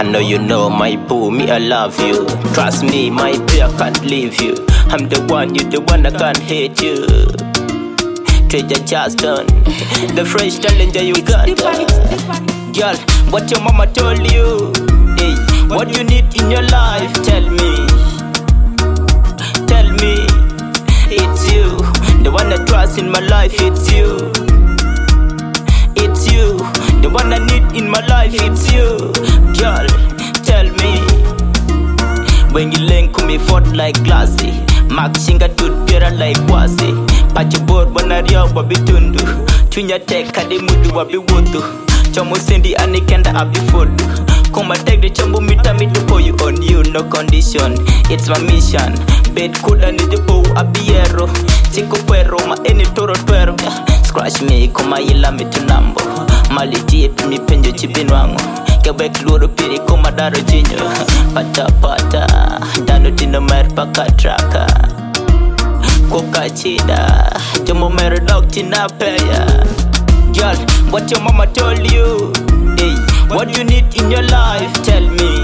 know you know my boo, me I love you. Trust me, my baby, I can't leave you. I'm the one, you the one, I can't hate you. Treasure Justin, the fresh talent that you got. Girl, what your mama told you? Hey, what you need in your life? Tell me. Tell me. It's you, the one I trust in my life. It's you. It's you, the one I need in my life. It's you. Girl, tell me. When you link me forth like glassy, Mark Shinga to better like Wasi. Patch board Bonaria wabitundu. Chunya teka de mudu wabiwudu. Chomo sendi anikenda abifodu. Come take the chambu mita me to pour you on you, no condition. It's my mission. Bed kuda ni the bow abiero. Chico pero ma eni toro tuero. Scratch me koma ila me tunambo. Maliti epi mi penjo chibinwango. Kebek luro piri koma daro jinyo. Pata pata dano dino mer paka traka. Koka chida jomo mer dog tina peya. Girl, what your mama told you? Hey, what you need in your life? Tell me.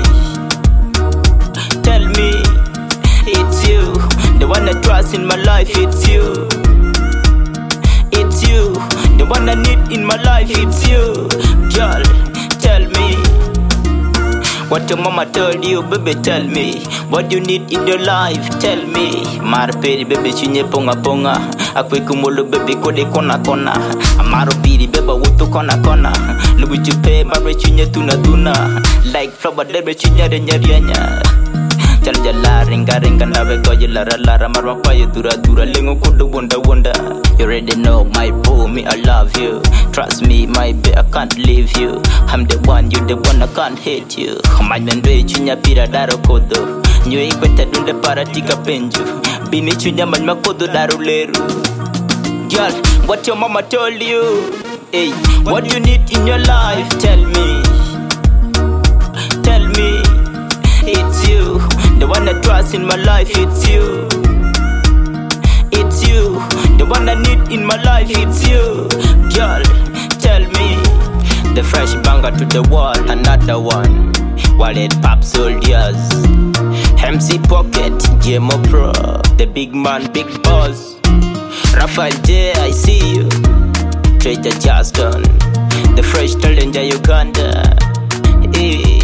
Tell me. It's you, the one I trust in my life. It's you. It's you, the one I need in my life. It's you. Girl, tell me. What your mama told you, baby, tell me. What you need in your life, tell me. Marperi, baby, chinye ponga ponga. Akwe kumulu, baby, kode kona kona. Amaro biri, baby, wutu kona kona. Lugu jupe, marre chinye tuna tuna. Like flower, baby, chinye renya renya. Chal jala, ringa ringa, nawe goye lara lara. Marwa kwaye dura dura, lengo kudu wunda wunda. You already know my boo, me I love you. Trust me, my baby, I can't leave you. I'm the one, you the one, I can't hate you. My nandwe chunya pira daro kodo. Nyue ikweta dunde paratika penju. Bini chunya manma kodo daro leru. Girl, what your mama told you? Hey, what you need in your life? Tell me. Tell me. It's you, the one I trust in my life. It's you. It's you, the one I need in my life. It's you. Girl, tell me. The fresh banger to the wall, another one. Wallet pop soldiers. MC Pocket, JMO Pro. The big man, big boss. Rafael J, I see you. Treasure Justin, the fresh talent of Uganda. Hey.